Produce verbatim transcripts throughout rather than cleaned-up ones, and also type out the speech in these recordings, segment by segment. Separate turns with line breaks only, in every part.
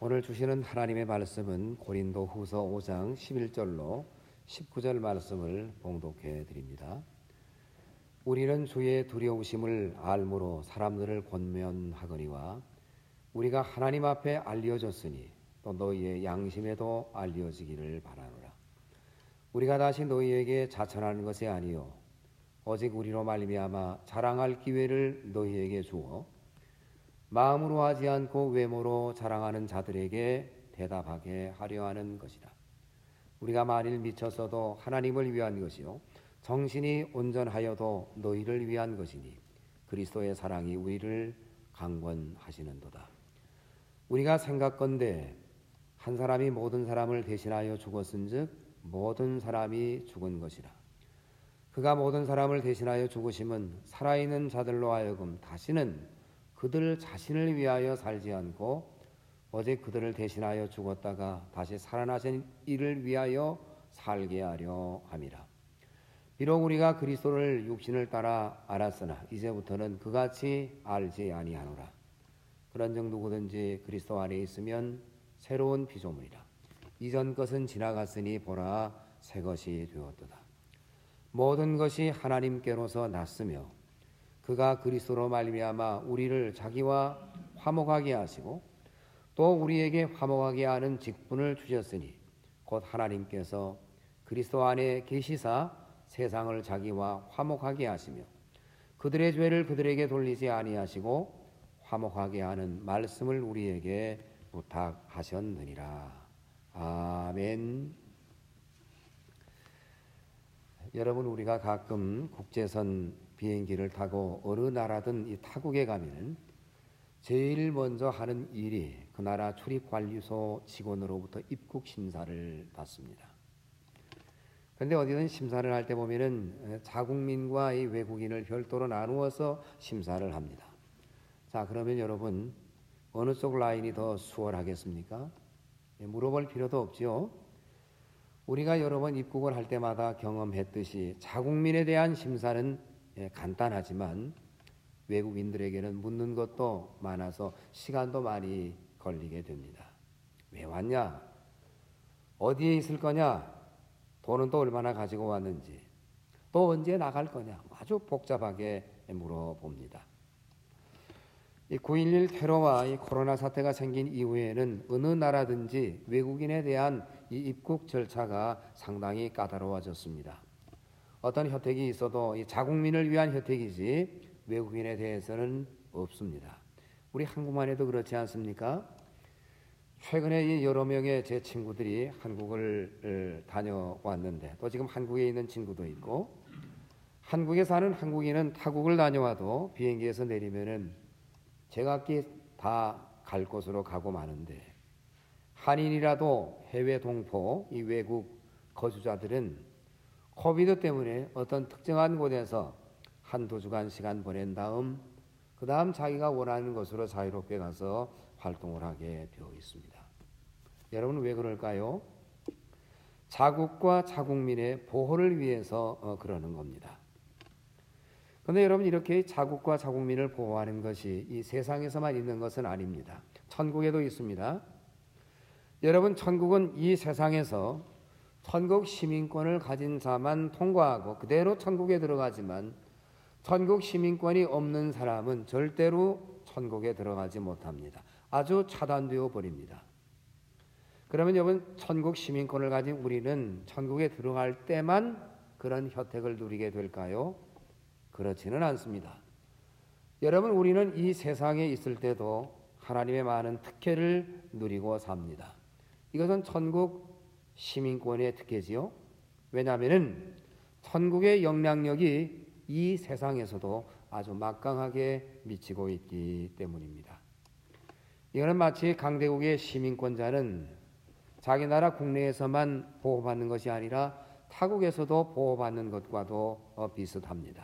오늘 주시는 하나님의 말씀은 고린도 후서 오 장 십일 절로 십구 절 말씀을 봉독해 드립니다. 우리는 주의 두려우심을 알므로 사람들을 권면하거니와 우리가 하나님 앞에 알려졌으니 또 너희의 양심에도 알려지기를 바라노라. 우리가 다시 너희에게 자천하는 것이 아니요 오직 우리로 말미암아 자랑할 기회를 너희에게 주어 마음으로 하지 않고 외모로 자랑하는 자들에게 대답하게 하려 하는 것이다. 우리가 만일 미쳤어도 하나님을 위한 것이요 정신이 온전하여도 너희를 위한 것이니 그리스도의 사랑이 우리를 강권하시는도다. 우리가 생각건대 한 사람이 모든 사람을 대신하여 죽었은즉 모든 사람이 죽은 것이라. 그가 모든 사람을 대신하여 죽으심은 살아있는 자들로 하여금 다시는 그들 자신을 위하여 살지 않고 오직 그들을 대신하여 죽었다가 다시 살아나신 이를 위하여 살게 하려 함이라. 비록 우리가 그리스도를 육신을 따라 알았으나 이제부터는 그같이 알지 아니하노라. 그런즉 누구든지 그리스도 안에 있으면 새로운 피조물이라. 이전 것은 지나갔으니 보라 새 것이 되었도다. 모든 것이 하나님께로서 났으며 그가 그리스도로 말미암아 우리를 자기와 화목하게 하시고 또 우리에게 화목하게 하는 직분을 주셨으니 곧 하나님께서 그리스도 안에 계시사 세상을 자기와 화목하게 하시며 그들의 죄를 그들에게 돌리지 아니하시고 화목하게 하는 말씀을 우리에게 부탁하셨느니라. 아멘. 여러분, 우리가 가끔 국제선 비행기를 타고 어느 나라든 이 타국에 가면은 제일 먼저 하는 일이 그 나라 출입관리소 직원으로부터 입국 심사를 받습니다. 그런데 어디든 심사를 할 때 보면은 자국민과 이 외국인을 별도로 나누어서 심사를 합니다. 자, 그러면 여러분 어느 쪽 라인이 더 수월하겠습니까? 물어볼 필요도 없지요. 우리가 여러 번 입국을 할 때마다 경험했듯이 자국민에 대한 심사는 간단하지만 외국인들에게는 묻는 것도 많아서 시간도 많이 걸리게 됩니다. 왜 왔냐? 어디에 있을 거냐? 돈은 또 얼마나 가지고 왔는지, 또 언제 나갈 거냐? 아주 복잡하게 물어봅니다. 이 구일일 테러와 이 코로나 사태가 생긴 이후에는 어느 나라든지 외국인에 대한 이 입국 절차가 상당히 까다로워졌습니다. 어떤 혜택이 있어도 이 자국민을 위한 혜택이지 외국인에 대해서는 없습니다. 우리 한국만 해도 그렇지 않습니까? 최근에 여러 명의 제 친구들이 한국을 다녀왔는데 또 지금 한국에 있는 친구도 있고 한국에 사는 한국인은 타국을 다녀와도 비행기에서 내리면은 제각기 다 갈 곳으로 가고 마는데 한인이라도 해외 동포, 이 외국 거주자들은 코비드 때문에 어떤 특정한 곳에서 한두 주간 시간 보낸 다음 그 다음 자기가 원하는 곳으로 자유롭게 가서 활동을 하게 되어 있습니다. 여러분 왜 그럴까요? 자국과 자국민의 보호를 위해서 어, 그러는 겁니다. 그런데 여러분 이렇게 자국과 자국민을 보호하는 것이 이 세상에서만 있는 것은 아닙니다. 천국에도 있습니다. 여러분 천국은 이 세상에서 천국 시민권을 가진 자만 통과하고 그대로 천국에 들어가지만 천국 시민권이 없는 사람은 절대로 천국에 들어가지 못합니다. 아주 차단되어 버립니다. 그러면 여러분 천국 시민권을 가진 우리는 천국에 들어갈 때만 그런 혜택을 누리게 될까요? 그렇지는 않습니다. 여러분 우리는 이 세상에 있을 때도 하나님의 많은 특혜를 누리고 삽니다. 이것은 천국 시민권의 특혜지요. 왜냐하면 천국의 영향력이 이 세상에서도 아주 막강하게 미치고 있기 때문입니다. 이거는 마치 강대국의 시민권자는 자기 나라 국내에서만 보호받는 것이 아니라 타국에서도 보호받는 것과도 비슷합니다.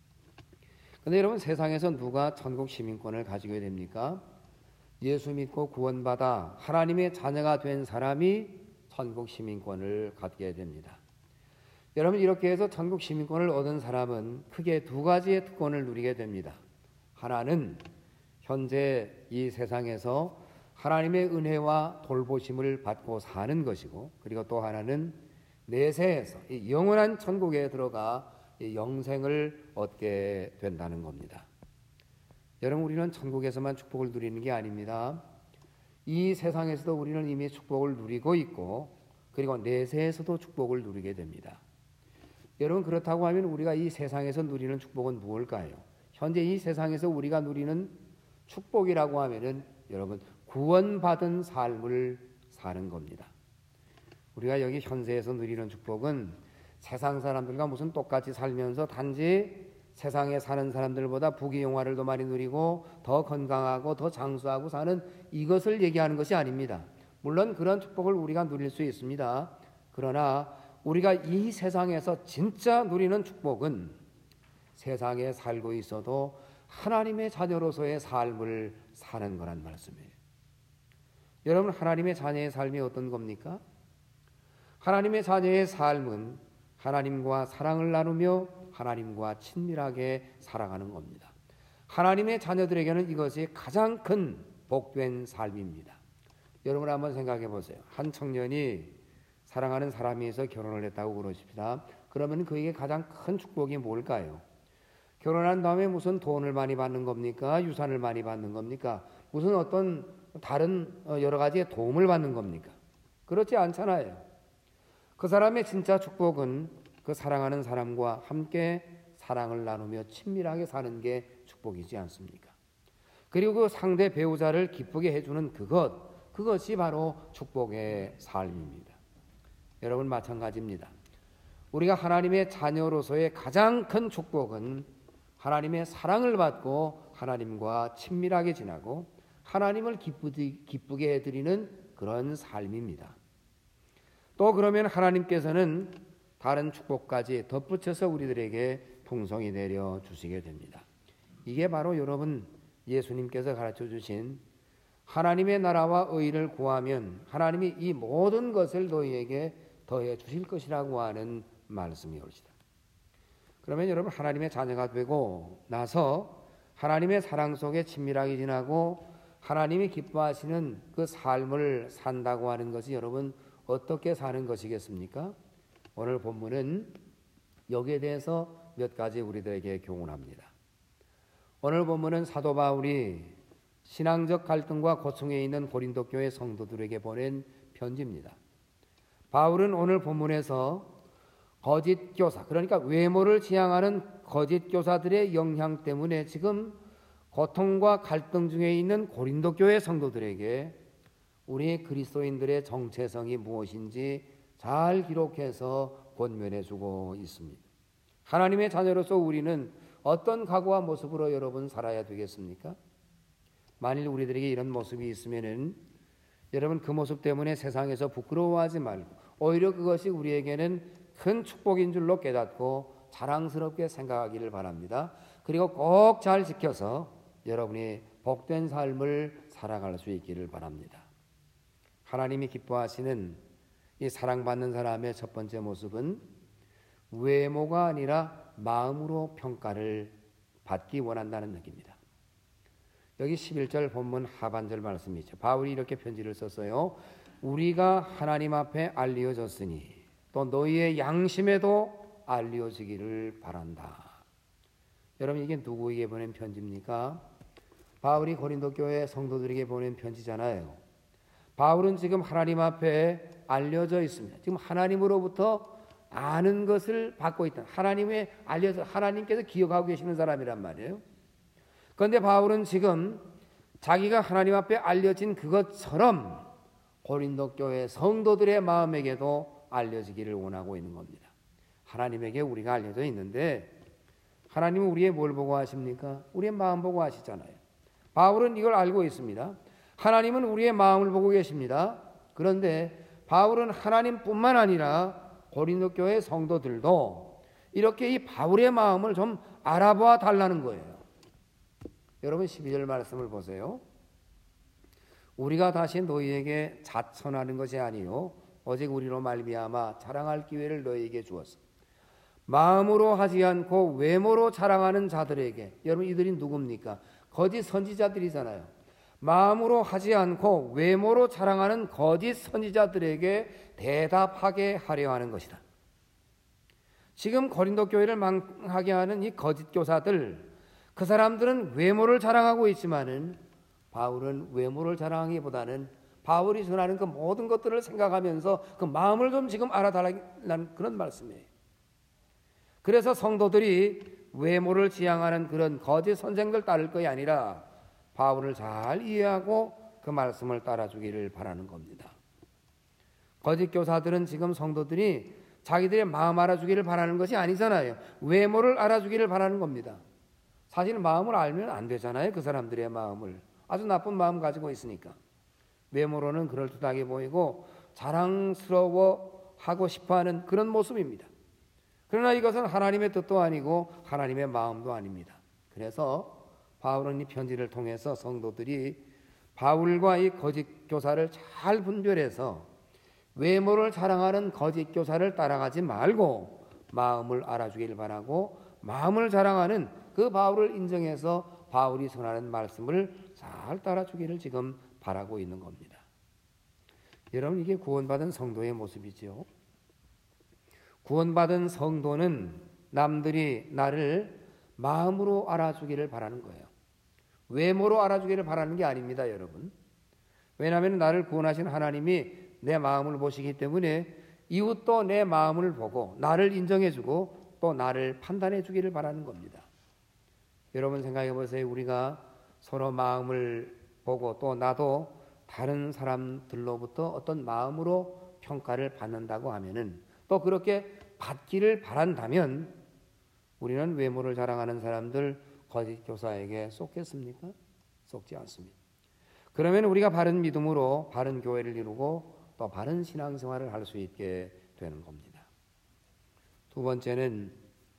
그런데 여러분 세상에서 누가 천국 시민권을 가지게 됩니까? 예수 믿고 구원받아 하나님의 자녀가 된 사람이 천국 시민권을 갖게 됩니다. 여러분 이렇게 해서 천국 시민권을 얻은 사람은 크게 두 가지의 특권을 누리게 됩니다. 하나는 현재 이 세상에서 하나님의 은혜와 돌보심을 받고 사는 것이고, 그리고 또 하나는 내세에서 이 영원한 천국에 들어가 이 영생을 얻게 된다는 겁니다. 여러분, 우리는 천국에서만 축복을 누리는 게 아닙니다. 이 세상에서도 우리는 이미 축복을 누리고 있고, 그리고 내세에서도 축복을 누리게 됩니다. 여러분, 그렇다고 하면 우리가 이 세상에서 누리는 축복은 무엇일까요? 현재 이 세상에서 우리가 누리는 축복이라고 하면은 여러분, 구원받은 삶을 사는 겁니다. 우리가 여기 현세에서 누리는 축복은 세상 사람들과 무슨 똑같이 살면서 단지 세상에 사는 사람들보다 부귀영화를 더 많이 누리고 더 건강하고 더 장수하고 사는 이것을 얘기하는 것이 아닙니다. 물론 그런 축복을 우리가 누릴 수 있습니다. 그러나 우리가 이 세상에서 진짜 누리는 축복은 세상에 살고 있어도 하나님의 자녀로서의 삶을 사는 거란 말씀이에요. 여러분, 하나님의 자녀의 삶이 어떤 겁니까? 하나님의 자녀의 삶은 하나님과 사랑을 나누며 하나님과 친밀하게 살아가는 겁니다. 하나님의 자녀들에게는 이것이 가장 큰 복된 삶입니다. 여러분, 한번 생각해 보세요. 한 청년이 사랑하는 사람이 있어 결혼을 했다고 그러십시다. 그러면 그에게 가장 큰 축복이 뭘까요? 결혼한 다음에 무슨 돈을 많이 받는 겁니까? 유산을 많이 받는 겁니까? 무슨 어떤 다른 여러 가지의 도움을 받는 겁니까? 그렇지 않잖아요. 그 사람의 진짜 축복은 그 사랑하는 사람과 함께 사랑을 나누며 친밀하게 사는 게 축복이지 않습니까? 그리고 그 상대 배우자를 기쁘게 해주는 그것, 그것이 바로 축복의 삶입니다. 여러분, 마찬가지입니다. 우리가 하나님의 자녀로서의 가장 큰 축복은 하나님의 사랑을 받고 하나님과 친밀하게 지나고 하나님을 기쁘게 해드리는 그런 삶입니다. 또 그러면 하나님께서는 다른 축복까지 덧붙여서 우리들에게 풍성히 내려주시게 됩니다. 이게 바로 여러분 예수님께서 가르쳐 주신 하나님의 나라와 의를 구하면 하나님이 이 모든 것을 너희에게 더해 주실 것이라고 하는 말씀이옵니다. 그러면 여러분, 하나님의 자녀가 되고 나서 하나님의 사랑 속에 친밀하게 지나고 하나님이 기뻐하시는 그 삶을 산다고 하는 것이 여러분 어떻게 사는 것이겠습니까? 오늘 본문은 여기에 대해서 몇 가지 우리들에게 교훈합니다. 오늘 본문은 사도 바울이 신앙적 갈등과 고충에 있는 고린도 교회 성도들에게 보낸 편지입니다. 바울은 오늘 본문에서 거짓 교사, 그러니까 외모를 지향하는 거짓 교사들의 영향 때문에 지금 고통과 갈등 중에 있는 고린도 교회 성도들에게 우리 그리스도인들의 정체성이 무엇인지 잘 기록해서 권면해 주고 있습니다. 하나님의 자녀로서 우리는 어떤 각오와 모습으로 여러분 살아야 되겠습니까? 만일 우리들에게 이런 모습이 있으면은 여러분 그 모습 때문에 세상에서 부끄러워하지 말고 오히려 그것이 우리에게는 큰 축복인 줄로 깨닫고 자랑스럽게 생각하기를 바랍니다. 그리고 꼭 잘 지켜서 여러분이 복된 삶을 살아갈 수 있기를 바랍니다. 하나님이 기뻐하시는 이 사랑받는 사람의 첫 번째 모습은 외모가 아니라 마음으로 평가를 받기 원한다는 얘기입니다. 여기 십일 절 본문 하반절 말씀이죠. 바울이 이렇게 편지를 썼어요. 우리가 하나님 앞에 알려졌으니 또 너희의 양심에도 알려지기를 바란다. 여러분, 이게 누구에게 보낸 편지입니까? 바울이 고린도 교회 성도들에게 보낸 편지잖아요. 바울은 지금 하나님 앞에 알려져 있습니다. 지금 하나님으로부터 아는 것을 받고 있다. 하나님의 알려져 하나님께서 기억하고 계시는 사람이란 말이에요. 그런데 바울은 지금 자기가 하나님 앞에 알려진 그것처럼 고린도 교회 성도들의 마음에게도 알려지기를 원하고 있는 겁니다. 하나님에게 우리가 알려져 있는데 하나님은 우리의 뭘 보고 하십니까? 우리의 마음 보고 하시잖아요. 바울은 이걸 알고 있습니다. 하나님은 우리의 마음을 보고 계십니다. 그런데 바울은 하나님뿐만 아니라 고린도 교회 성도들도 이렇게 이 바울의 마음을 좀 알아봐 달라는 거예요. 여러분 십이 절 말씀을 보세요. 우리가 다시 너희에게 자천하는 것이 아니요 오직 우리로 말미암아 자랑할 기회를 너희에게 주었어. 마음으로 하지 않고 외모로 자랑하는 자들에게, 여러분 이들이 누굽니까? 거짓 선지자들이잖아요. 마음으로 하지 않고 외모로 자랑하는 거짓 선지자들에게 대답하게 하려 하는 것이다. 지금 고린도 교회를 망하게 하는 이 거짓 교사들, 그 사람들은 외모를 자랑하고 있지만은 바울은 외모를 자랑하기보다는 바울이 전하는 그 모든 것들을 생각하면서 그 마음을 좀 지금 알아달라는 그런 말씀이에요. 그래서 성도들이 외모를 지향하는 그런 거짓 선생들 따를 것이 아니라 바울을 잘 이해하고 그 말씀을 따라주기를 바라는 겁니다. 거짓 교사들은 지금 성도들이 자기들의 마음 알아주기를 바라는 것이 아니잖아요. 외모를 알아주기를 바라는 겁니다. 사실 마음을 알면 안 되잖아요. 그 사람들의 마음을. 아주 나쁜 마음 가지고 있으니까. 외모로는 그럴듯하게 보이고 자랑스러워하고 싶어하는 그런 모습입니다. 그러나 이것은 하나님의 뜻도 아니고 하나님의 마음도 아닙니다. 그래서 바울은 이 편지를 통해서 성도들이 바울과 이 거짓 교사를 잘 분별해서 외모를 자랑하는 거짓 교사를 따라가지 말고 마음을 알아주길 바라고 마음을 자랑하는 그 바울을 인정해서 바울이 전하는 말씀을 잘 따라주기를 지금 바라고 있는 겁니다. 여러분, 이게 구원받은 성도의 모습이죠. 구원받은 성도는 남들이 나를 마음으로 알아주기를 바라는 거예요. 외모로 알아주기를 바라는 게 아닙니다, 여러분. 왜냐하면 나를 구원하신 하나님이 내 마음을 보시기 때문에 이웃도 내 마음을 보고 나를 인정해주고 또 나를 판단해주기를 바라는 겁니다. 여러분 생각해 보세요. 우리가 서로 마음을 보고 또 나도 다른 사람들로부터 어떤 마음으로 평가를 받는다고 하면은 또 그렇게 받기를 바란다면 우리는 외모를 자랑하는 사람들 거짓 교사에게 속겠습니까? 속지 않습니다. 그러면 우리가 바른 믿음으로 바른 교회를 이루고 또 바른 신앙생활을 할 수 있게 되는 겁니다. 두 번째는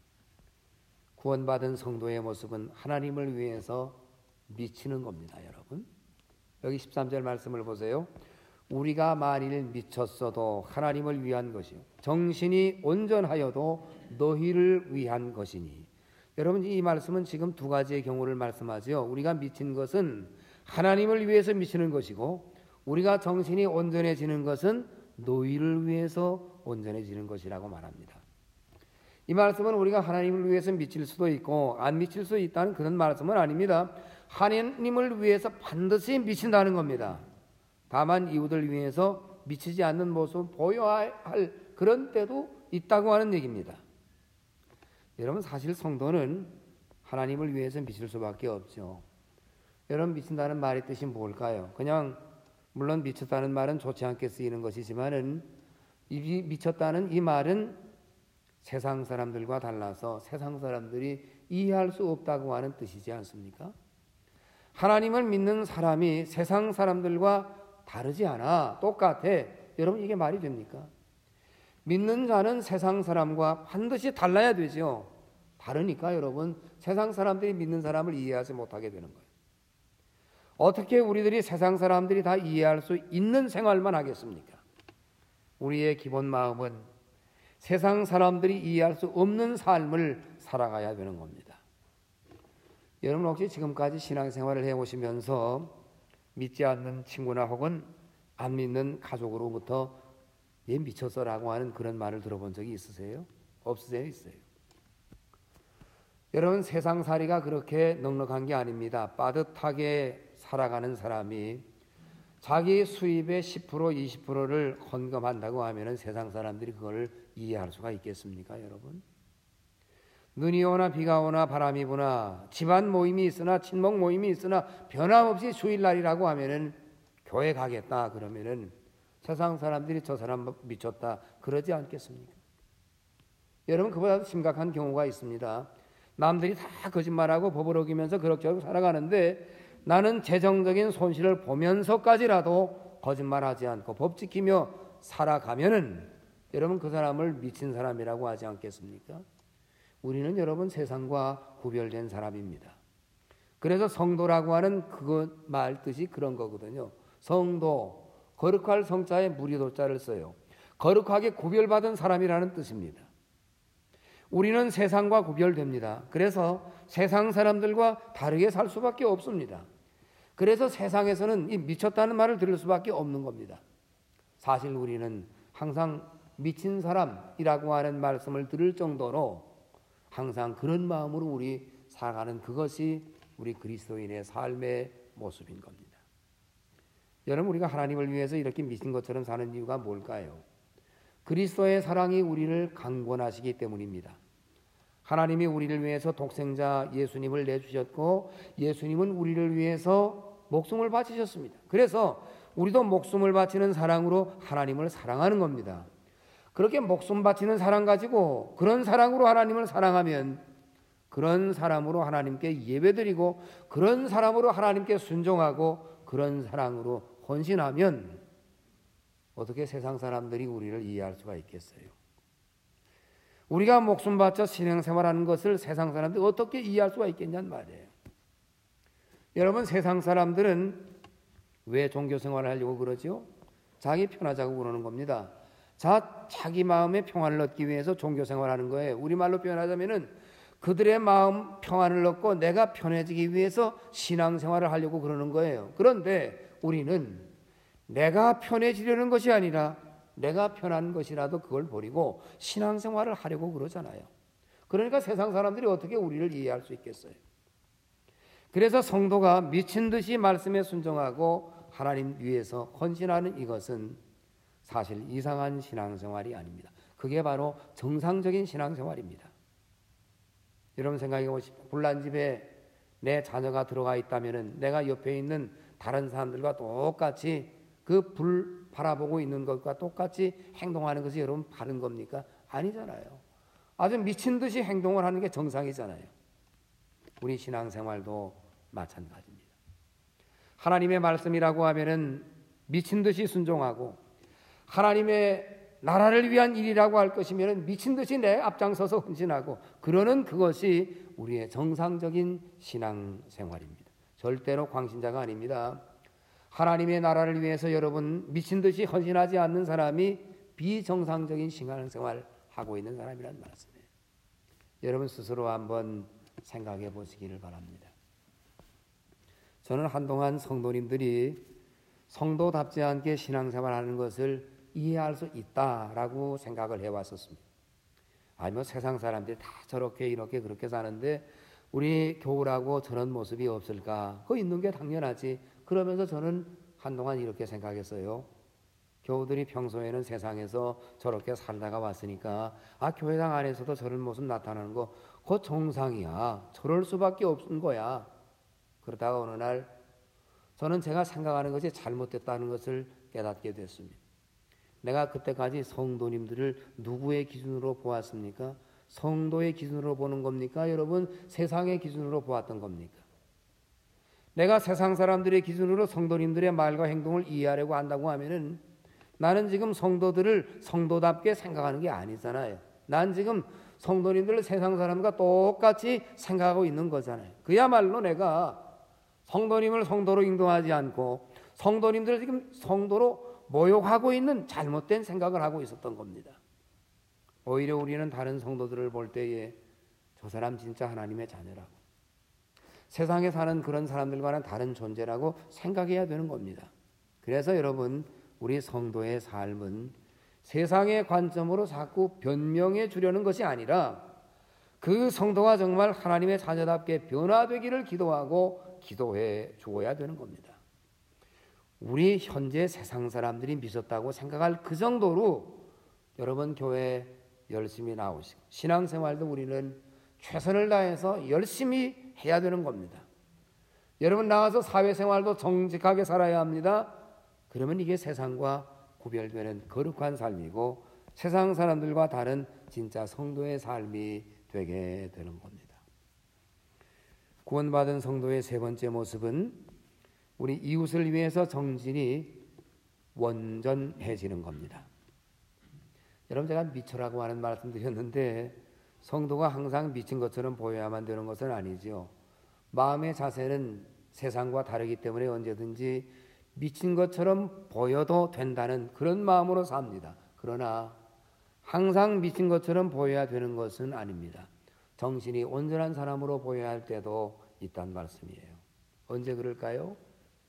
구원받은 성도의 모습은 하나님을 위해서 미치는 겁니다, 여러분. 여기 십삼 절 말씀을 보세요. 우리가 만일 미쳤어도 하나님을 위한 것이요 정신이 온전하여도 너희를 위한 것이니. 여러분, 이 말씀은 지금 두 가지의 경우를 말씀하죠. 우리가 미친 것은 하나님을 위해서 미치는 것이고 우리가 정신이 온전해지는 것은 너희를 위해서 온전해지는 것이라고 말합니다. 이 말씀은 우리가 하나님을 위해서 미칠 수도 있고 안 미칠 수 있다는 그런 말씀은 아닙니다. 하나님을 위해서 반드시 미친다는 겁니다. 다만 이웃을 위해서 미치지 않는 모습을 보여야 할 그런 때도 있다고 하는 얘기입니다. 여러분, 사실 성도는 하나님을 위해서 미칠 수밖에 없죠. 여러분, 미친다는 말의 뜻이 뭘까요? 그냥 물론 미쳤다는 말은 좋지 않게 쓰이는 것이지만은 이 미쳤다는 이 말은 세상 사람들과 달라서 세상 사람들이 이해할 수 없다고 하는 뜻이지 않습니까? 하나님을 믿는 사람이 세상 사람들과 다르지 않아, 똑같아. 여러분, 이게 말이 됩니까? 믿는 자는 세상 사람과 반드시 달라야 되죠. 다르니까 여러분, 세상 사람들이 믿는 사람을 이해하지 못하게 되는 거예요. 어떻게 우리들이 세상 사람들이 다 이해할 수 있는 생활만 하겠습니까? 우리의 기본 마음은 세상 사람들이 이해할 수 없는 삶을 살아가야 되는 겁니다. 여러분, 혹시 지금까지 신앙생활을 해오시면서 믿지 않는 친구나 혹은 안 믿는 가족으로부터 얘 미쳤어라고 하는 그런 말을 들어본 적이 있으세요? 없으세요? 있어요? 여러분, 세상살이가 그렇게 넉넉한 게 아닙니다. 빠듯하게 살아가는 사람이 자기 수입의 십 퍼센트, 이십 퍼센트를 헌금한다고 하면 세상 사람들이 그걸 이해할 수가 있겠습니까, 여러분? 눈이 오나 비가 오나 바람이 부나 집안 모임이 있으나 친목 모임이 있으나 변함없이 주일날이라고 하면은 교회 가겠다 그러면은 세상 사람들이 저 사람 미쳤다 그러지 않겠습니까? 여러분, 그보다 심각한 경우가 있습니다. 남들이 다 거짓말하고 법을 어기면서 그럭저럭 살아가는데 나는 재정적인 손실을 보면서까지라도 거짓말하지 않고 법 지키며 살아가면은 여러분, 그 사람을 미친 사람이라고 하지 않겠습니까? 우리는 여러분 세상과 구별된 사람입니다. 그래서 성도라고 하는 그거 말 뜻이 그런 거거든요. 성도, 거룩할 성자에 무리도자를 써요. 거룩하게 구별받은 사람이라는 뜻입니다. 우리는 세상과 구별됩니다. 그래서 세상 사람들과 다르게 살 수밖에 없습니다. 그래서 세상에서는 이 미쳤다는 말을 들을 수밖에 없는 겁니다. 사실 우리는 항상 미친 사람이라고 하는 말씀을 들을 정도로 항상 그런 마음으로 우리 살아가는 그것이 우리 그리스도인의 삶의 모습인 겁니다. 여러분, 우리가 하나님을 위해서 이렇게 미친 것처럼 사는 이유가 뭘까요? 그리스도의 사랑이 우리를 강권하시기 때문입니다. 하나님이 우리를 위해서 독생자 예수님을 내주셨고 예수님은 우리를 위해서 목숨을 바치셨습니다. 그래서 우리도 목숨을 바치는 사랑으로 하나님을 사랑하는 겁니다. 그렇게 목숨 바치는 사랑 가지고 그런 사랑으로 하나님을 사랑하면 그런 사람으로 하나님께 예배드리고 그런 사람으로 하나님께 순종하고 그런 사랑으로 헌신하면 어떻게 세상 사람들이 우리를 이해할 수가 있겠어요? 우리가 목숨 바쳐 신앙생활하는 것을 세상 사람들이 어떻게 이해할 수가 있겠냐는 말이에요. 여러분, 세상 사람들은 왜 종교생활을 하려고 그러죠? 자기 편하자고 그러는 겁니다. 자, 자기 마음의 평안을 얻기 위해서 종교생활하는 거예요. 우리말로 표현하자면은 그들의 마음 평안을 얻고 내가 편해지기 위해서 신앙생활을 하려고 그러는 거예요. 그런데 우리는 내가 편해지려는 것이 아니라 내가 편한 것이라도 그걸 버리고 신앙생활을 하려고 그러잖아요. 그러니까 세상 사람들이 어떻게 우리를 이해할 수 있겠어요? 그래서 성도가 미친 듯이 말씀에 순종하고 하나님 위해서 헌신하는 이것은 사실 이상한 신앙생활이 아닙니다. 그게 바로 정상적인 신앙생활입니다. 여러분 생각해 보십시오. 불난 집에 내 자녀가 들어가 있다면 내가 옆에 있는 다른 사람들과 똑같이 그 불 바라보고 있는 것과 똑같이 행동하는 것이 여러분 바른 겁니까? 아니잖아요. 아주 미친 듯이 행동을 하는 게 정상이잖아요. 우리 신앙생활도 마찬가지입니다. 하나님의 말씀이라고 하면은 미친 듯이 순종하고 하나님의 나라를 위한 일이라고 할 것이면 미친 듯이 내 앞장서서 헌신하고 그러는 그것이 우리의 정상적인 신앙생활입니다. 절대로 광신자가 아닙니다. 하나님의 나라를 위해서 여러분 미친 듯이 헌신하지 않는 사람이 비정상적인 신앙생활을 하고 있는 사람이란 말씀이에요. 여러분 스스로 한번 생각해 보시기를 바랍니다. 저는 한동안 성도님들이 성도답지 않게 신앙생활하는 것을 이해할 수 있다라고 생각을 해왔었습니다. 아니 뭐 세상 사람들이 다 저렇게 이렇게 그렇게 사는데 우리 교우라고 저런 모습이 없을까? 그거 있는 게 당연하지. 그러면서 저는 한동안 이렇게 생각했어요. 교우들이 평소에는 세상에서 저렇게 살다가 왔으니까 아 교회당 안에서도 저런 모습 나타나는 거 그거 정상이야. 저럴 수밖에 없는 거야. 그러다가 어느 날 저는 제가 생각하는 것이 잘못됐다는 것을 깨닫게 됐습니다. 내가 그때까지 성도님들을 누구의 기준으로 보았습니까? 성도의 기준으로 보는 겁니까? 여러분 세상의 기준으로 보았던 겁니까? 내가 세상 사람들의 기준으로 성도님들의 말과 행동을 이해하려고 한다고 하면은 나는 지금 성도들을 성도답게 생각하는 게 아니잖아요. 난 지금 성도님들을 세상 사람과 똑같이 생각하고 있는 거잖아요. 그야말로 내가 성도님을 성도로 인도하지 않고 성도님들을 지금 성도로 모욕하고 있는 잘못된 생각을 하고 있었던 겁니다. 오히려 우리는 다른 성도들을 볼 때에 저 사람 진짜 하나님의 자녀라고 세상에 사는 그런 사람들과는 다른 존재라고 생각해야 되는 겁니다. 그래서 여러분 우리 성도의 삶은 세상의 관점으로 자꾸 변명해 주려는 것이 아니라 그 성도가 정말 하나님의 자녀답게 변화되기를 기도하고 기도해 주어야 되는 겁니다. 우리 현재 세상 사람들이 미쳤다고 생각할 그 정도로 여러분 교회 열심히 나오시고 신앙생활도 우리는 최선을 다해서 열심히 해야 되는 겁니다. 여러분 나와서 사회생활도 정직하게 살아야 합니다. 그러면 이게 세상과 구별되는 거룩한 삶이고 세상 사람들과 다른 진짜 성도의 삶이 되게 되는 겁니다. 구원받은 성도의 세 번째 모습은 우리 이웃을 위해서 정신이 원전해지는 겁니다. 여러분 제가 미쳐라고 하는 말씀 드렸는데 성도가 항상 미친 것처럼 보여야만 되는 것은 아니죠. 마음의 자세는 세상과 다르기 때문에 언제든지 미친 것처럼 보여도 된다는 그런 마음으로 삽니다. 그러나 항상 미친 것처럼 보여야 되는 것은 아닙니다. 정신이 온전한 사람으로 보여야 할 때도 있단 말씀이에요. 언제 그럴까요?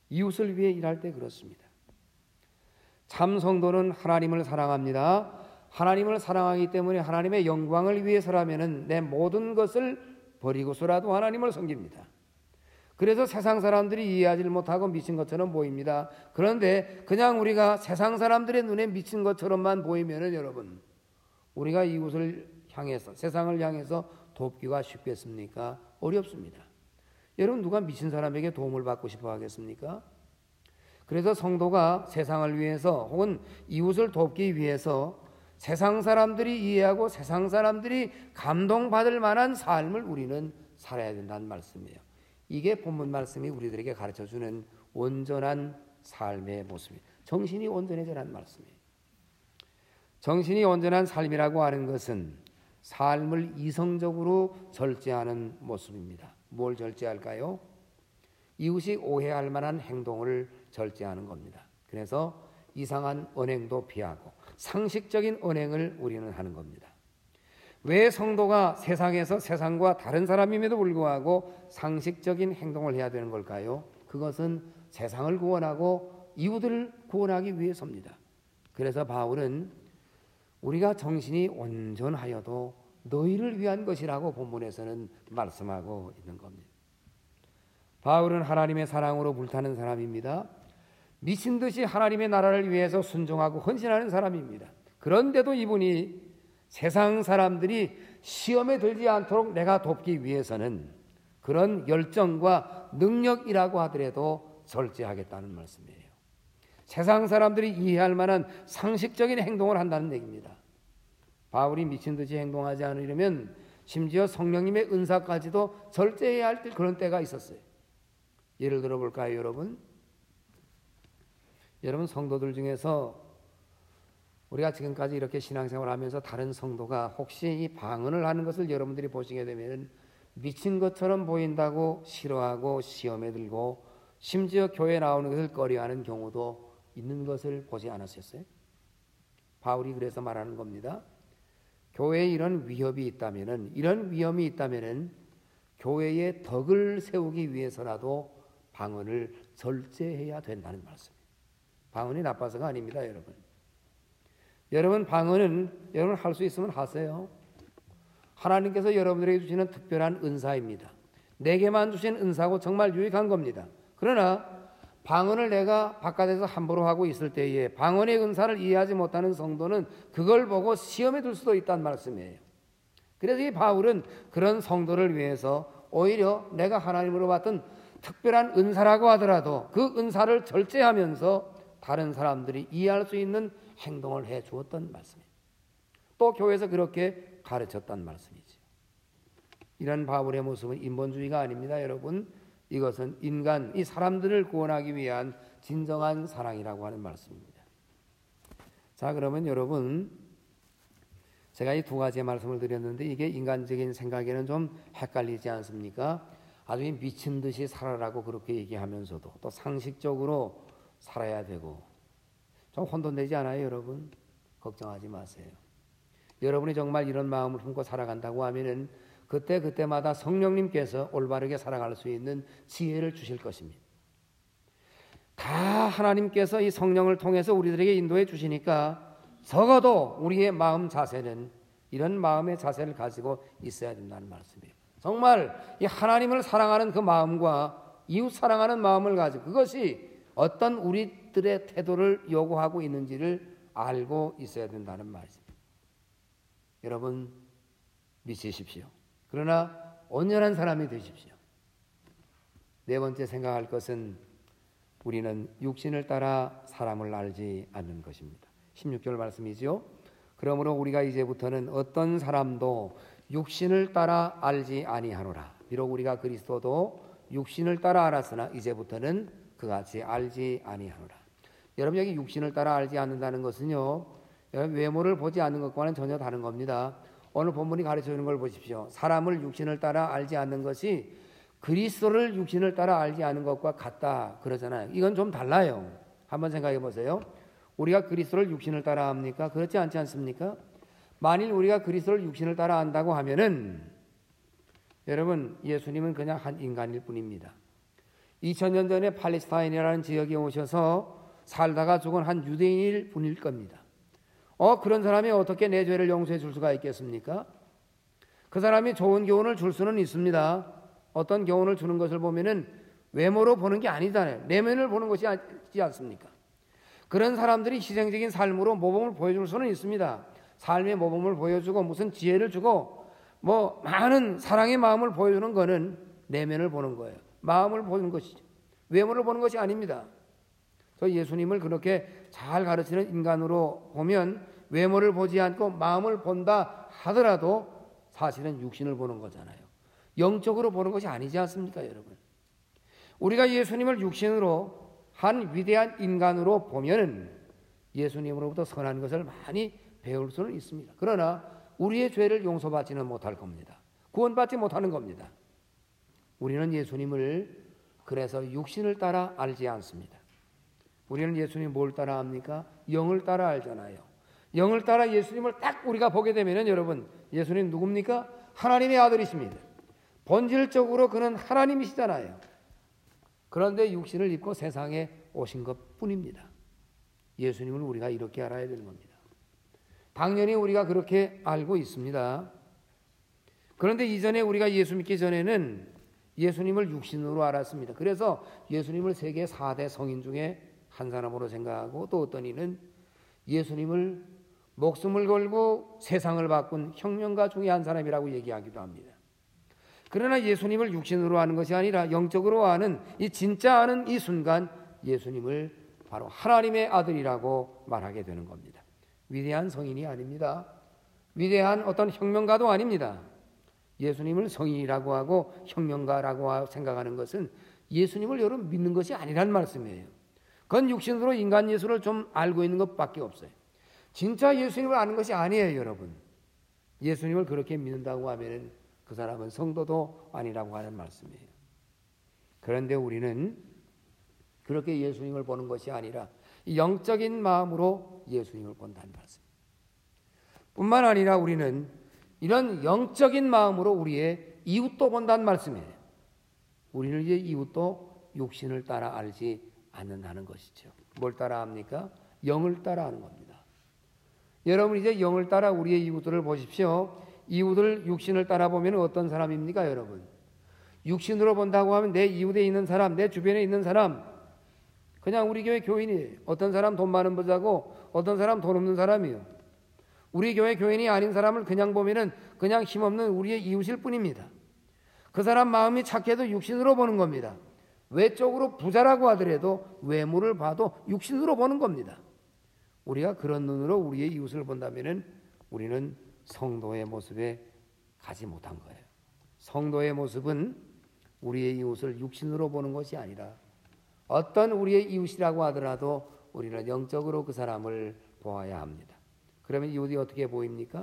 이웃을 위해 일할 때 그렇습니다. 참 성도는 하나님을 사랑합니다. 하나님을 사랑하기 때문에 하나님의 영광을 위해서라면 내 모든 것을 버리고서라도 하나님을 섬깁니다. 그래서 세상 사람들이 이해하지 못하고 미친 것처럼 보입니다. 그런데 그냥 우리가 세상 사람들의 눈에 미친 것처럼만 보이면은 여러분, 우리가 이웃을 향해서, 세상을 향해서 돕기가 쉽겠습니까? 어렵습니다. 여러분, 누가 미친 사람에게 도움을 받고 싶어 하겠습니까? 그래서 성도가 세상을 위해서 혹은 이웃을 돕기 위해서 세상 사람들이 이해하고 세상 사람들이 감동받을 만한 삶을 우리는 살아야 된다는 말씀이에요. 이게 본문 말씀이 우리들에게 가르쳐주는 온전한 삶의 모습이에요. 정신이 온전해지라는 말씀이에요. 정신이 온전한 삶이라고 하는 것은 삶을 이성적으로 절제하는 모습입니다. 뭘 절제할까요? 이웃이 오해할 만한 행동을 절제하는 겁니다. 그래서 이상한 언행도 피하고 상식적인 언행을 우리는 하는 겁니다. 왜 성도가 세상에서 세상과 다른 사람임에도 불구하고 상식적인 행동을 해야 되는 걸까요? 그것은 세상을 구원하고 이웃을 구원하기 위해서입니다. 그래서 바울은 우리가 정신이 온전하여도 너희를 위한 것이라고 본문에서는 말씀하고 있는 겁니다. 바울은 하나님의 사랑으로 불타는 사람입니다. 미친 듯이 하나님의 나라를 위해서 순종하고 헌신하는 사람입니다. 그런데도 이분이 세상 사람들이 시험에 들지 않도록 내가 돕기 위해서는 그런 열정과 능력이라고 하더라도 절제하겠다는 말씀이에요. 세상 사람들이 이해할 만한 상식적인 행동을 한다는 얘기입니다. 바울이 미친 듯이 행동하지 않으려면 심지어 성령님의 은사까지도 절제해야 할 그런 때가 있었어요. 예를 들어 볼까요, 여러분? 여러분, 성도들 중에서 우리가 지금까지 이렇게 신앙생활을 하면서 다른 성도가 혹시 이 방언을 하는 것을 여러분들이 보시게 되면 미친 것처럼 보인다고 싫어하고 시험에 들고 심지어 교회에 나오는 것을 꺼려하는 경우도 있는 것을 보지 않았었어요? 바울이 그래서 말하는 겁니다. 교회에 이런 위협이 있다면은, 이런 위험이 있다면은 교회의 덕을 세우기 위해서라도 방언을 절제해야 된다는 말씀이에요. 방언이 나빠서가 아닙니다, 여러분. 여러분, 방언은 여러분 할 수 있으면 하세요. 하나님께서 여러분들에게 주시는 특별한 은사입니다. 내게만 주신 은사고 정말 유익한 겁니다. 그러나 방언을 내가 바깥에서 함부로 하고 있을 때에 방언의 은사를 이해하지 못하는 성도는 그걸 보고 시험에 들 수도 있다는 말씀이에요. 그래서 이 바울은 그런 성도를 위해서 오히려 내가 하나님으로 받은 특별한 은사라고 하더라도 그 은사를 절제하면서 다른 사람들이 이해할 수 있는 행동을 해 주었던 말씀이에요. 또 교회에서 그렇게 가르쳤단 말씀이죠. 이런 바울의 모습은 인본주의가 아닙니다, 여러분. 이것은 인간, 이 사람들을 구원하기 위한 진정한 사랑이라고 하는 말씀입니다. 자, 그러면 여러분, 제가 이 두 가지의 말씀을 드렸는데 이게 인간적인 생각에는 좀 헷갈리지 않습니까? 아주 미친 듯이 살아라고 그렇게 얘기하면서도 또 상식적으로 살아야 되고 좀 혼돈되지 않아요, 여러분? 걱정하지 마세요. 여러분이 정말 이런 마음을 품고 살아간다고 하면은 그때 그때마다 성령님께서 올바르게 살아갈 수 있는 지혜를 주실 것입니다. 다 하나님께서 이 성령을 통해서 우리들에게 인도해 주시니까 적어도 우리의 마음 자세는 이런 마음의 자세를 가지고 있어야 된다는 말씀이에요. 정말 이 하나님을 사랑하는 그 마음과 이웃 사랑하는 마음을 가지고 그것이 어떤 우리들의 태도를 요구하고 있는지를 알고 있어야 된다는 말입니다. 여러분, 미치십시오. 그러나 온전한 사람이 되십시오. 네 번째 생각할 것은 우리는 육신을 따라 사람을 알지 않는 것입니다. 십육 절 말씀이죠. 그러므로 우리가 이제부터는 어떤 사람도 육신을 따라 알지 아니하노라. 비록 우리가 그리스도도 육신을 따라 알았으나 이제부터는 그같이 알지 아니하노라. 여러분, 여기 육신을 따라 알지 않는다는 것은요, 외모를 보지 않는 것과는 전혀 다른 겁니다. 오늘 본문이 가르쳐주는 걸 보십시오. 사람을 육신을 따라 알지 않는 것이 그리스도를 육신을 따라 알지 않는 것과 같다 그러잖아요. 이건 좀 달라요. 한번 생각해 보세요. 우리가 그리스도를 육신을 따라 합니까? 그렇지 않지 않습니까? 만일 우리가 그리스도를 육신을 따라 안다고 하면은 여러분, 예수님은 그냥 한 인간일 뿐입니다. 이천 년 전에 팔레스타인이라는 지역에 오셔서 살다가 죽은 한 유대인일 분일 겁니다. 어, 그런 사람이 어떻게 내 죄를 용서해 줄 수가 있겠습니까? 그 사람이 좋은 교훈을 줄 수는 있습니다. 어떤 교훈을 주는 것을 보면은 외모로 보는 게 아니잖아요. 내면을 보는 것이 아니지 않습니까? 그런 사람들이 희생적인 삶으로 모범을 보여줄 수는 있습니다. 삶의 모범을 보여주고 무슨 지혜를 주고 뭐 많은 사랑의 마음을 보여주는 거는 내면을 보는 거예요. 마음을 보는 것이죠. 외모를 보는 것이 아닙니다. 저 예수님을 그렇게 잘 가르치는 인간으로 보면 외모를 보지 않고 마음을 본다 하더라도 사실은 육신을 보는 거잖아요. 영적으로 보는 것이 아니지 않습니까, 여러분? 우리가 예수님을 육신으로 한 위대한 인간으로 보면은 예수님으로부터 선한 것을 많이 배울 수는 있습니다. 그러나 우리의 죄를 용서받지는 못할 겁니다. 구원받지 못하는 겁니다. 우리는 예수님을 그래서 육신을 따라 알지 않습니다. 우리는 예수님 뭘 따라 압니까? 영을 따라 알잖아요. 영을 따라 예수님을 딱 우리가 보게 되면은 여러분, 예수님 누굽니까? 하나님의 아들이십니다. 본질적으로 그는 하나님이시잖아요. 그런데 육신을 입고 세상에 오신 것 뿐입니다. 예수님을 우리가 이렇게 알아야 되는 겁니다. 당연히 우리가 그렇게 알고 있습니다. 그런데 이전에 우리가 예수 믿기 전에는 예수님을 육신으로 알았습니다. 그래서 예수님을 세계 사 대 성인 중에 한 사람으로 생각하고 또 어떤 이는 예수님을 목숨을 걸고 세상을 바꾼 혁명가 중에 한 사람이라고 얘기하기도 합니다. 그러나 예수님을 육신으로 아는 것이 아니라 영적으로 아는, 이 진짜 아는 이 순간 예수님을 바로 하나님의 아들이라고 말하게 되는 겁니다. 위대한 성인이 아닙니다. 위대한 어떤 혁명가도 아닙니다. 예수님을 성인이라고 하고 혁명가라고 생각하는 것은 예수님을 여러분 믿는 것이 아니란 말씀이에요. 그건 육신으로 인간 예수를 좀 알고 있는 것밖에 없어요. 진짜 예수님을 아는 것이 아니에요, 여러분. 예수님을 그렇게 믿는다고 하면 그 사람은 성도도 아니라고 하는 말씀이에요. 그런데 우리는 그렇게 예수님을 보는 것이 아니라 영적인 마음으로 예수님을 본다는 말씀. 뿐만 아니라 우리는 이런 영적인 마음으로 우리의 이웃도 본다는 말씀이에요. 우리는 이제 이웃도 육신을 따라 알지 않는다는 것이죠. 뭘 따라 합니까? 영을 따라 하는 겁니다. 여러분 이제 영을 따라 우리의 이웃들을 보십시오. 이웃을 육신을 따라 보면 어떤 사람입니까, 여러분? 육신으로 본다고 하면 내 이웃에 있는 사람, 내 주변에 있는 사람, 그냥 우리 교회 교인이에요. 어떤 사람 돈 많은 부자고 어떤 사람 돈 없는 사람이에요. 우리 교회 교인이 아닌 사람을 그냥 보면은 그냥 힘없는 우리의 이웃일 뿐입니다. 그 사람 마음이 착해도 육신으로 보는 겁니다. 외적으로 부자라고 하더라도 외모를 봐도 육신으로 보는 겁니다. 우리가 그런 눈으로 우리의 이웃을 본다면은 우리는 성도의 모습에 가지 못한 거예요. 성도의 모습은 우리의 이웃을 육신으로 보는 것이 아니라 어떤 우리의 이웃이라고 하더라도 우리는 영적으로 그 사람을 보아야 합니다. 그러면 이웃이 어떻게 보입니까?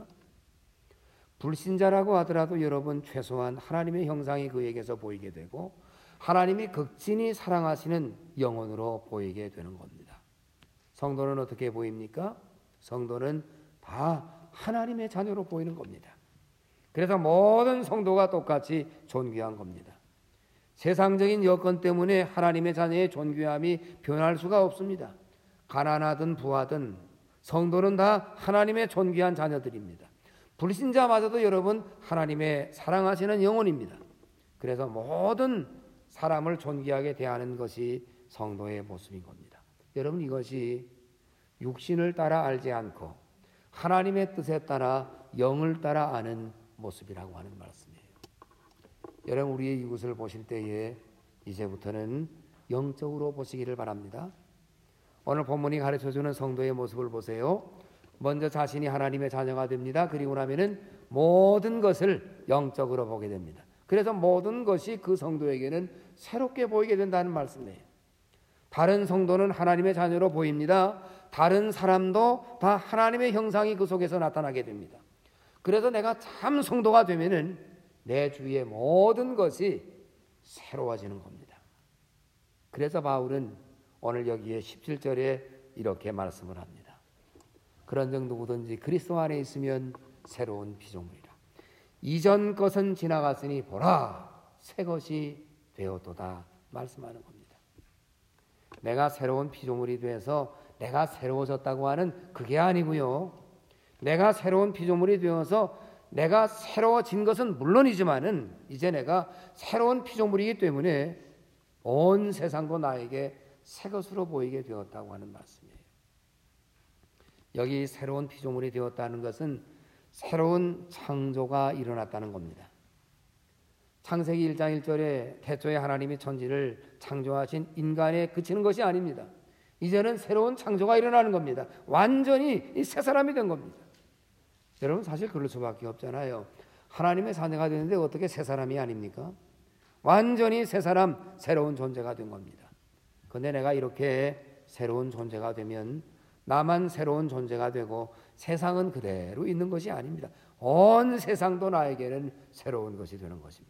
불신자라고 하더라도 여러분 최소한 하나님의 형상이 그에게서 보이게 되고 하나님이 극진히 사랑하시는 영혼으로 보이게 되는 겁니다. 성도는 어떻게 보입니까? 성도는 다 하나님의 자녀로 보이는 겁니다. 그래서 모든 성도가 똑같이 존귀한 겁니다. 세상적인 여건 때문에 하나님의 자녀의 존귀함이 변할 수가 없습니다. 가난하든 부하든 성도는 다 하나님의 존귀한 자녀들입니다. 불신자마저도 여러분 하나님의 사랑하시는 영혼입니다. 그래서 모든 사람을 존귀하게 대하는 것이 성도의 모습인 겁니다. 여러분 이것이 육신을 따라 알지 않고 하나님의 뜻에 따라 영을 따라 아는 모습이라고 하는 말씀이에요. 여러분 우리의 이웃을 보실 때에 이제부터는 영적으로 보시기를 바랍니다. 오늘 본문이 가르쳐주는 성도의 모습을 보세요. 먼저 자신이 하나님의 자녀가 됩니다. 그리고 나면은 모든 것을 영적으로 보게 됩니다. 그래서 모든 것이 그 성도에게는 새롭게 보이게 된다는 말씀이에요. 다른 성도는 하나님의 자녀로 보입니다. 다른 사람도 다 하나님의 형상이 그 속에서 나타나게 됩니다. 그래서 내가 참 성도가 되면은 내 주위의 모든 것이 새로워지는 겁니다. 그래서 바울은 오늘 여기에 십칠 절에 이렇게 말씀을 합니다. 그런즉 누구든지 그리스도 안에 있으면 새로운 피조물이라. 이전 것은 지나갔으니 보라 새 것이 되었도다 말씀하는 겁니다. 내가 새로운 피조물이 돼서 내가 새로워졌다고 하는 그게 아니고요. 내가 새로운 피조물이 되어서 내가 새로워진 것은 물론이지만은 이제 내가 새로운 피조물이기 때문에 온 세상도 나에게 새 것으로 보이게 되었다고 하는 말씀이에요. 여기 새로운 피조물이 되었다는 것은 새로운 창조가 일어났다는 겁니다. 창세기 일 장 일 절에 태초에 하나님이 천지를 창조하신 인간에 그치는 것이 아닙니다. 이제는 새로운 창조가 일어나는 겁니다. 완전히 새 사람이 된 겁니다. 여러분 사실 그럴 수밖에 없잖아요. 하나님의 자녀가 되는데 어떻게 새 사람이 아닙니까? 완전히 새 사람, 새로운 존재가 된 겁니다. 그런데 내가 이렇게 새로운 존재가 되면 나만 새로운 존재가 되고 세상은 그대로 있는 것이 아닙니다. 온 세상도 나에게는 새로운 것이 되는 것입니다.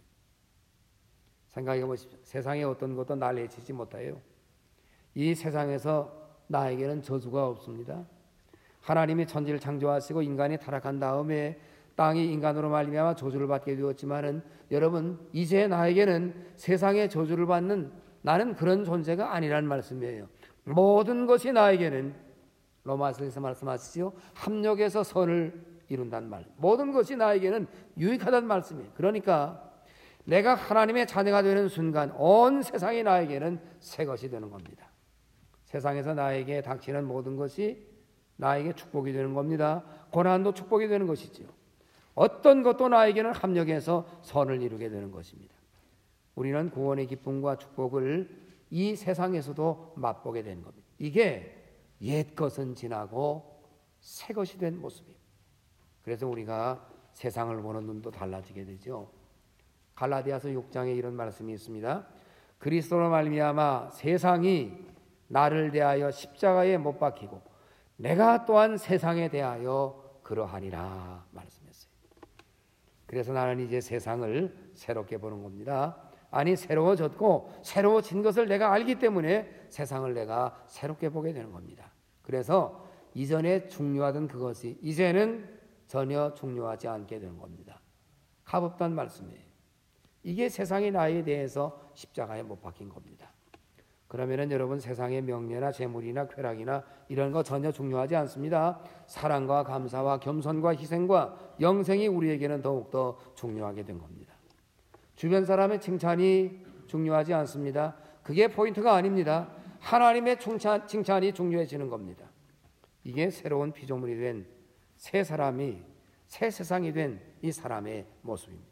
생각해 보십시오. 세상에 어떤 것도 나를 해치지 못해요. 이 세상에서 나에게는 저주가 없습니다. 하나님이 천지를 창조하시고 인간이 타락한 다음에 땅이 인간으로 말미암아 저주를 받게 되었지만은 여러분 이제 나에게는 세상의 저주를 받는 나는 그런 존재가 아니라는 말씀이에요. 모든 것이 나에게는 로마서에서 말씀하시죠. 합력해서 선을 이룬다는 말. 모든 것이 나에게는 유익하다는 말씀이에요. 그러니까 내가 하나님의 자녀가 되는 순간 온 세상이 나에게는 새 것이 되는 겁니다. 세상에서 나에게 닥치는 모든 것이 나에게 축복이 되는 겁니다. 고난도 축복이 되는 것이지요. 어떤 것도 나에게는 합력해서 선을 이루게 되는 것입니다. 우리는 구원의 기쁨과 축복을 이 세상에서도 맛보게 되는 겁니다. 이게 옛 것은 지나고 새 것이 된 모습이에요. 그래서 우리가 세상을 보는 눈도 달라지게 되죠. 갈라디아서 육 장에 이런 말씀이 있습니다. 그리스도로 말미암아 세상이 나를 대하여 십자가에 못 박히고 내가 또한 세상에 대하여 그러하니라 말씀했어요. 그래서 나는 이제 세상을 새롭게 보는 겁니다. 아니 새로워졌고 새로워진 것을 내가 알기 때문에 세상을 내가 새롭게 보게 되는 겁니다. 그래서 이전에 중요하던 그것이 이제는 전혀 중요하지 않게 되는 겁니다. 값없다는 말씀이에요. 이게 세상이 나에 대해서 십자가에 못 박힌 겁니다. 그러면은 여러분 세상의 명예나 재물이나 쾌락이나 이런 거 전혀 중요하지 않습니다. 사랑과 감사와 겸손과 희생과 영생이 우리에게는 더욱더 중요하게 된 겁니다. 주변 사람의 칭찬이 중요하지 않습니다. 그게 포인트가 아닙니다. 하나님의 칭찬, 칭찬이 중요해지는 겁니다. 이게 새로운 피조물이 된 새 사람이 새 세상이 된 이 사람의 모습입니다.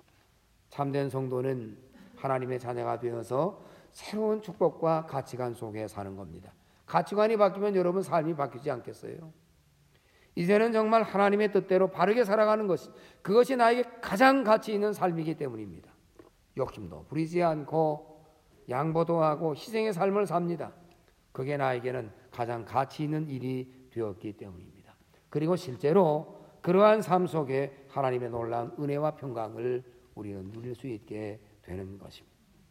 참된 성도는 하나님의 자녀가 되어서 새로운 축복과 가치관 속에 사는 겁니다. 가치관이 바뀌면 여러분 삶이 바뀌지 않겠어요? 이제는 정말 하나님의 뜻대로 바르게 살아가는 것이 그것이 나에게 가장 가치 있는 삶이기 때문입니다. 욕심도 부리지 않고 양보도 하고 희생의 삶을 삽니다. 그게 나에게는 가장 가치 있는 일이 되었기 때문입니다. 그리고 실제로 그러한 삶 속에 하나님의 놀라운 은혜와 평강을 우리는 누릴 수 있게 되는 것입니다.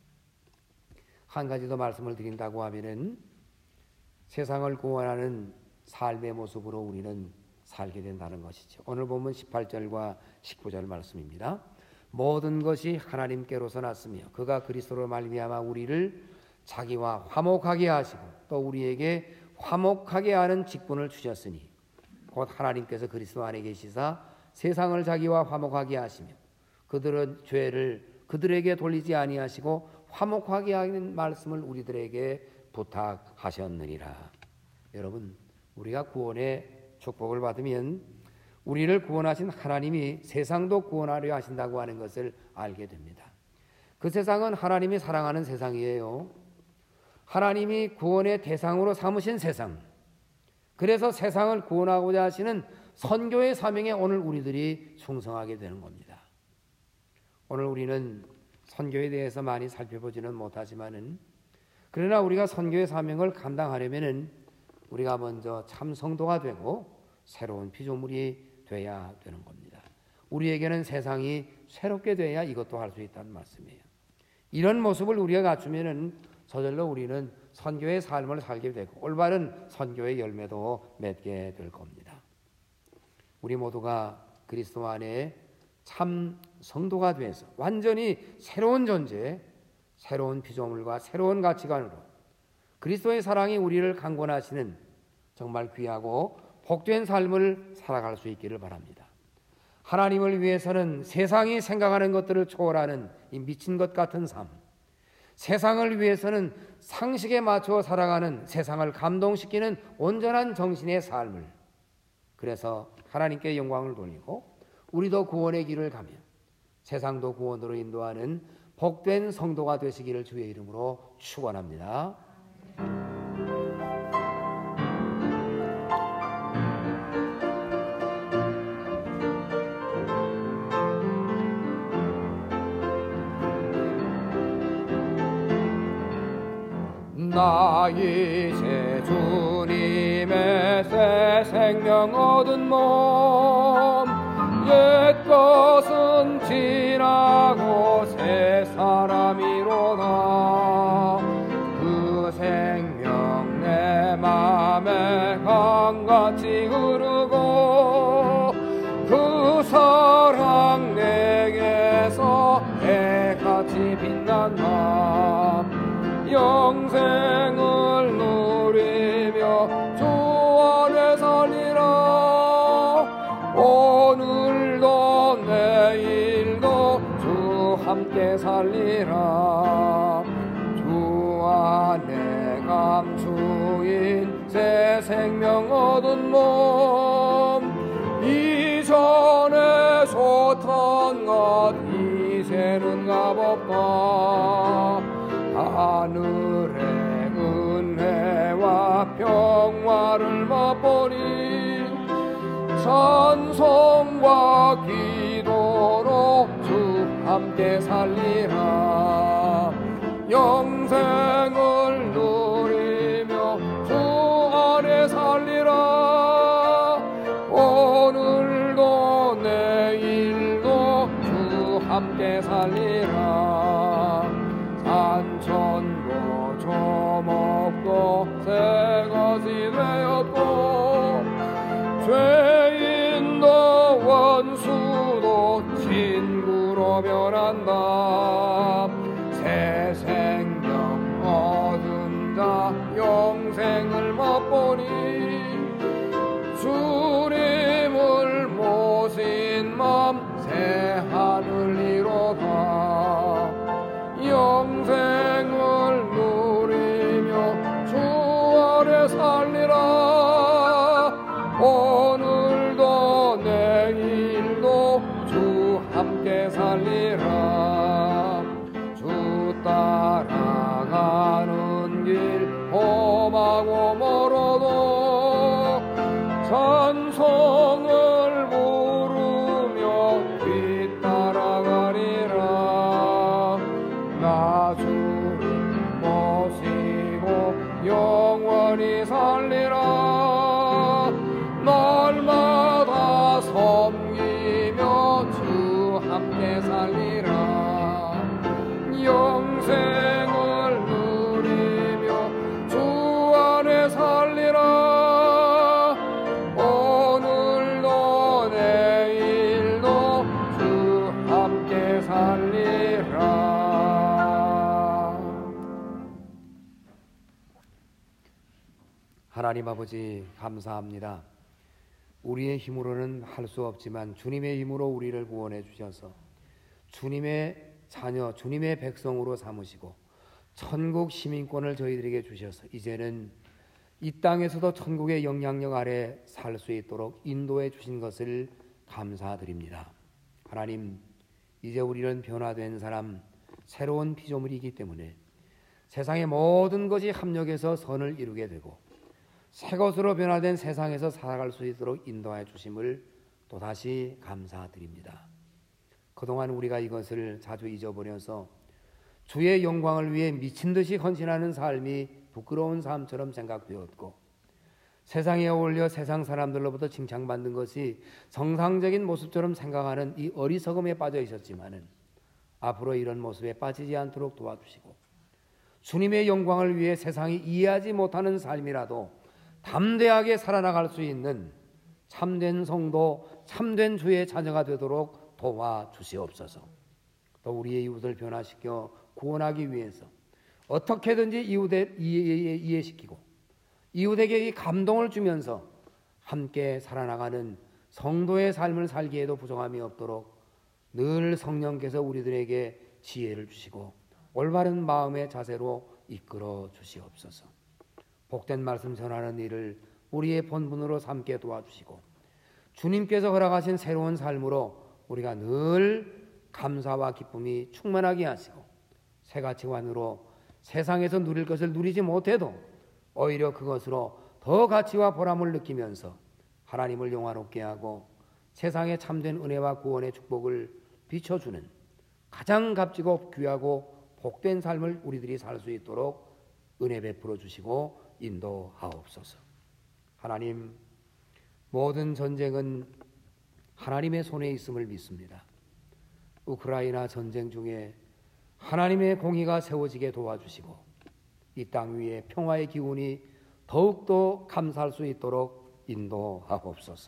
한 가지 더 말씀을 드린다고 하면은 세상을 구원하는 삶의 모습으로 우리는 살게 된다는 것이죠. 오늘 보면 십팔 절과 십구 절 말씀입니다. 모든 것이 하나님께로서 났으며 그가 그리스도로 말미암아 우리를 자기와 화목하게 하시고 또 우리에게 화목하게 하는 직분을 주셨으니 곧 하나님께서 그리스도 안에 계시사 세상을 자기와 화목하게 하시며 그들은 죄를 그들에게 돌리지 아니하시고 화목하게 하는 말씀을 우리들에게 부탁하셨느니라. 여러분 우리가 구원의 축복을 받으면 우리를 구원하신 하나님이 세상도 구원하려 하신다고 하는 것을 알게 됩니다. 그 세상은 하나님이 사랑하는 세상이에요. 하나님이 구원의 대상으로 삼으신 세상. 그래서 세상을 구원하고자 하시는 선교의 사명에 오늘 우리들이 충성하게 되는 겁니다. 오늘 우리는 선교에 대해서 많이 살펴보지는 못하지만은 그러나 우리가 선교의 사명을 감당하려면은 우리가 먼저 참 성도가 되고 새로운 피조물이 돼야 되는 겁니다. 우리에게는 세상이 새롭게 돼야 이것도 할 수 있다는 말씀이에요. 이런 모습을 우리가 갖추면은 저절로 우리는 선교의 삶을 살게 되고 올바른 선교의 열매도 맺게 될 겁니다. 우리 모두가 그리스도 안에 참 성도가 돼서 완전히 새로운 존재, 새로운 피조물과 새로운 가치관으로 그리스도의 사랑이 우리를 강권하시는 정말 귀하고 복된 삶을 살아갈 수 있기를 바랍니다. 하나님을 위해서는 세상이 생각하는 것들을 초월하는 이 미친 것 같은 삶, 세상을 위해서는 상식에 맞추어 살아가는 세상을 감동시키는 온전한 정신의 삶을, 그래서 하나님께 영광을 돌리고 우리도 구원의 길을 가며 세상도 구원으로 인도하는 복된 성도가 되시기를 주의 이름으로 축원합니다. 나 이제 주님의 새 생명 얻은 몸, 옛 것은 지나고 새 사람이로다. 그 생명 내 맘에 강같이 흐르고 그 사랑 내게서 해같이 빛난다. 영생을 누리며 주 안에 살리라. 오늘도 내일도 주 함께 살리라. 주 안에 감추인 새 생명 얻은 몸, 이전에 좋던 것 이제는 값없다. 하늘의 은혜와 평화를 맛보니 찬송과 기도로 주 함께 살리라. 영생을 누리며 주 안에 살리라. 오늘도 내일도 주 함께 살리라. 산천도 조목도 새것이 되었고 죄인도 원수도 친구로 변한다. 새 생명 얻은 자 영생을 맛보니 주님을 모신 맘 새 하늘 이로다. 영생을 누리며 주 안에 살리라. 오늘도 내일도 주 함께 살리라. 주 따라가는 길 험하고 멀어도 찬송을 부르며 뒤따라가리라. 나 주를 모시고 영원히 살리라. 날마다 섬기며 주 함께 살리라. 영생을 누리며 주 안에 살리라. 오늘도 내일도 주 함께 살리라. 하나님 아버지 감사합니다. 우리의 힘으로는 할 수 없지만 주님의 힘으로 우리를 구원해 주셔서 주님의 자녀, 주님의 백성으로 삼으시고 천국 시민권을 저희들에게 주셔서 이제는 이 땅에서도 천국의 영향력 아래 살 수 있도록 인도해 주신 것을 감사드립니다. 하나님, 이제 우리는 변화된 사람, 새로운 피조물이기 때문에 세상의 모든 것이 합력해서 선을 이루게 되고 새 것으로 변화된 세상에서 살아갈 수 있도록 인도해 주심을 또다시 감사드립니다. 그동안 우리가 이것을 자주 잊어버려서 주의 영광을 위해 미친 듯이 헌신하는 삶이 부끄러운 삶처럼 생각되었고 세상에 어울려 세상 사람들로부터 칭찬받는 것이 정상적인 모습처럼 생각하는 이 어리석음에 빠져 있었지만은 앞으로 이런 모습에 빠지지 않도록 도와주시고 주님의 영광을 위해 세상이 이해하지 못하는 삶이라도 담대하게 살아나갈 수 있는 참된 성도, 참된 주의 자녀가 되도록 도와주시옵소서. 또 우리의 이웃을 변화시켜 구원하기 위해서 어떻게든지 이웃에 이해, 이해시키고 이웃에게 이 감동을 주면서 함께 살아나가는 성도의 삶을 살기에도 부족함이 없도록 늘 성령께서 우리들에게 지혜를 주시고 올바른 마음의 자세로 이끌어 주시옵소서. 복된 말씀 전하는 일을 우리의 본분으로 삼게 도와주시고 주님께서 허락하신 새로운 삶으로 우리가 늘 감사와 기쁨이 충만하게 하시고 새 가치관으로 세상에서 누릴 것을 누리지 못해도 오히려 그것으로 더 가치와 보람을 느끼면서 하나님을 영화롭게 하고 세상에 참된 은혜와 구원의 축복을 비춰주는 가장 값지고 귀하고 복된 삶을 우리들이 살 수 있도록 은혜 베풀어 주시고 인도하옵소서. 하나님, 모든 전쟁은 하나님의 손에 있음을 믿습니다. 우크라이나 전쟁 중에 하나님의 공의가 세워지게 도와주시고 이 땅 위에 평화의 기운이 더욱더 감사할 수 있도록 인도하옵소서.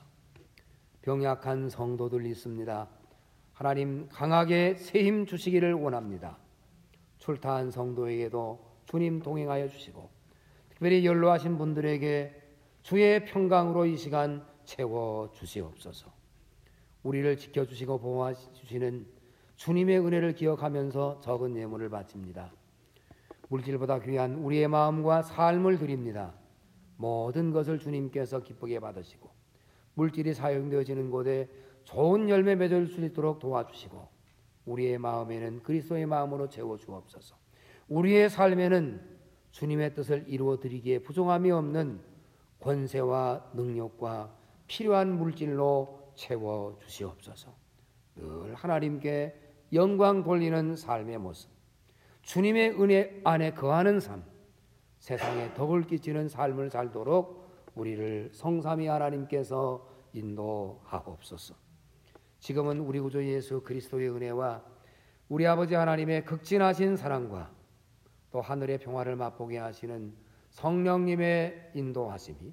병약한 성도들 있습니다. 하나님 강하게 세힘 주시기를 원합니다. 출타한 성도에게도 주님 동행하여 주시고 특별히 연로하신 분들에게 주의 평강으로 이 시간 채워 주시옵소서. 우리를 지켜주시고 보호해 주시는 주님의 은혜를 기억하면서 적은 예물을 바칩니다. 물질보다 귀한 우리의 마음과 삶을 드립니다. 모든 것을 주님께서 기쁘게 받으시고 물질이 사용되어지는 곳에 좋은 열매 맺을 수 있도록 도와주시고 우리의 마음에는 그리스도의 마음으로 채워 주옵소서. 우리의 삶에는 주님의 뜻을 이루어 드리기에 부족함이 없는 권세와 능력과 필요한 물질로 채워 주시옵소서. 늘 하나님께 영광 돌리는 삶의 모습, 주님의 은혜 안에 거하는 삶, 세상에 덕을 끼치는 삶을 살도록 우리를 성삼위 하나님께서 인도하옵소서. 지금은 우리 구주 예수 그리스도의 은혜와 우리 아버지 하나님의 극진하신 사랑과 또 하늘의 평화를 맛보게 하시는 성령님의 인도하심이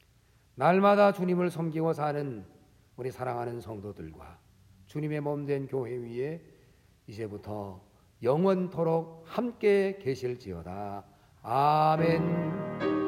날마다 주님을 섬기고 사는 우리 사랑하는 성도들과 주님의 몸된 교회 위에 이제부터 영원토록 함께 계실지어다. 아멘.